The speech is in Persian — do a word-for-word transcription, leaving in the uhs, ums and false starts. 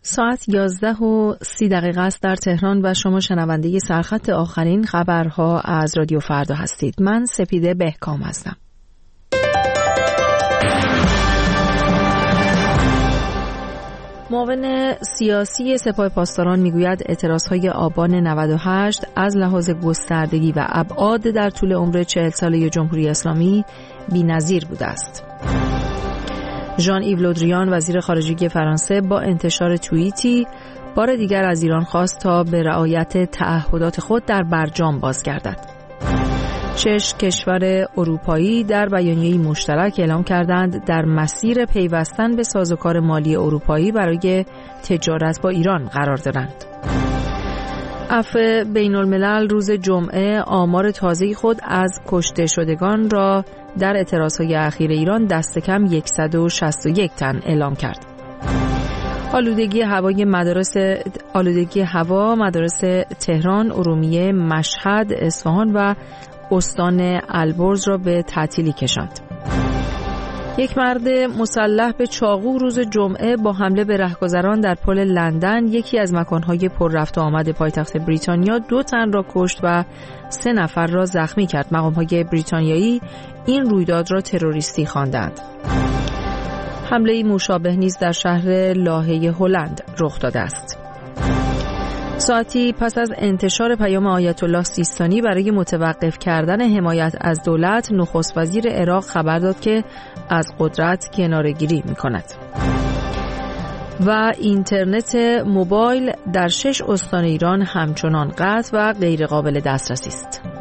ساعت یازده و سی دقیقه است در تهران و شما شنونده سرخط آخرین خبرها از رادیو فردا هستید. من سپیده بهکام هستم. معاون سیاسی سپاه پاسداران میگوید اعتراضهای آبان نود و هشت از لحاظ گستردگی و ابعاد در طول عمر چهل ساله جمهوری اسلامی بی‌نظیر بوده است. ژان ایو لودریان وزیر خارجه فرانسه با انتشار توییتی بار دیگر از ایران خواست تا به رعایت تعهدات خود در برجام بازگردد. شش کشور اروپایی در بیانیه‌ای مشترک اعلام کردند در مسیر پیوستن به سازوکار مالی اروپایی برای تجارت با ایران قرار دارند. عفو بین الملل روز جمعه آمار تازه‌ای خود از کشته شدگان را در اعتراضهای اخیر ایران دست کم صد و شصت و یک تن اعلام کرد. آلودگی هوای مدارس آلودگی هوا مدارس تهران، ارومیه، مشهد، اصفهان و استان البرز را به تعطیلی کشاند. یک مرد مسلح به چاقو روز جمعه با حمله به رهگذران در پل لندن، یکی از مکانهای پر رفت و آمد پایتخت بریتانیا، دو تن را کشت و سه نفر را زخمی کرد. مقام‌های بریتانیایی این رویداد را تروریستی خواندند. حمله مشابه نیز در شهر لاهه هلند رخ داده است. ساعتی پس از انتشار پیام آیت الله سیستانی برای متوقف کردن حمایت از دولت، نخست وزیر عراق خبر داد که از قدرت کناره‌گیری می‌کند. و اینترنت موبایل در شش استان ایران همچنان قطع و غیر قابل دسترسی است.